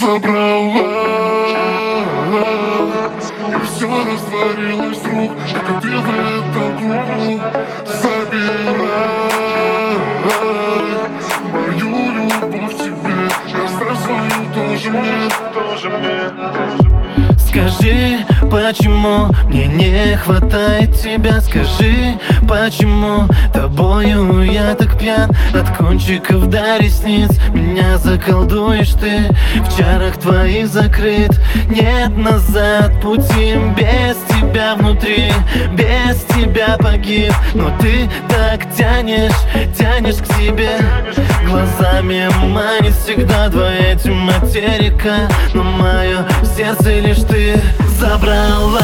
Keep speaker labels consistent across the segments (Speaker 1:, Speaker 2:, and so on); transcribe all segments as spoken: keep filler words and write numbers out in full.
Speaker 1: Забрала, и все растворилось вдруг, как ты в этом кругу. Забирай мою любовь тебе, оставь свою тоже мне, тоже мне.
Speaker 2: Скажи, почему мне не хватает тебя? Скажи, почему тобою я так пьян? От кончиков до ресниц меня заколдуешь ты. В чарах твоих закрыт, нет назад пути. Без тебя внутри, без тебя погиб. Но ты так тянешь, тянешь к себе. Глазами манит всегда двоя материка. Но мое сердце лишь ты забрала,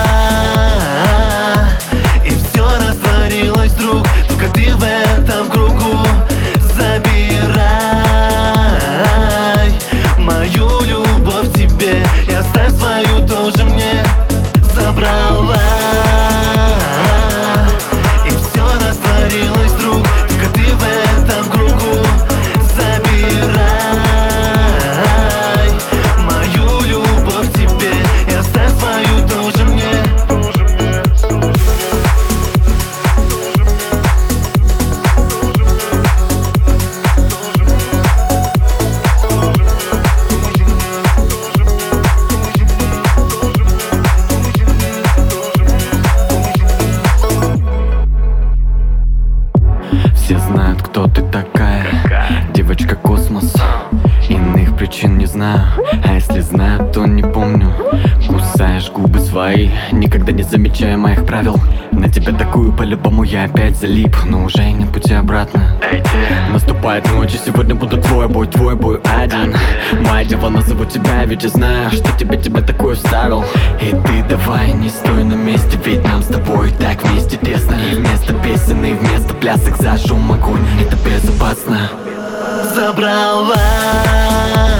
Speaker 2: и все растворилось вдруг, только ты в этом кругу. Забирай мою любовь тебе и оставь свою тоже мне. Забрала, и все растворилось вдруг, только ты в этом кругу. Забирай мою любовь тебе и оставь свою тоже мне.
Speaker 3: Все знают, кто ты такая, девочка космос. Иных причин не знаю, а если знаю, то не помню. Кусаешь губы свои, никогда не замечая моих правил. На тебя такую по-любому я опять залип, но уже нет пути обратно. Наступает ночь, и сегодня буду твой бой, твой бой один. Моя дева, назову тебя, ведь я знаю, что тебе тебя такое вставил. И ты давай не стой на месте, ведь нам с тобой так вместе тесно. И вместо песен, и вместо плясок зажжем огонь, это безопасно.
Speaker 2: Забрала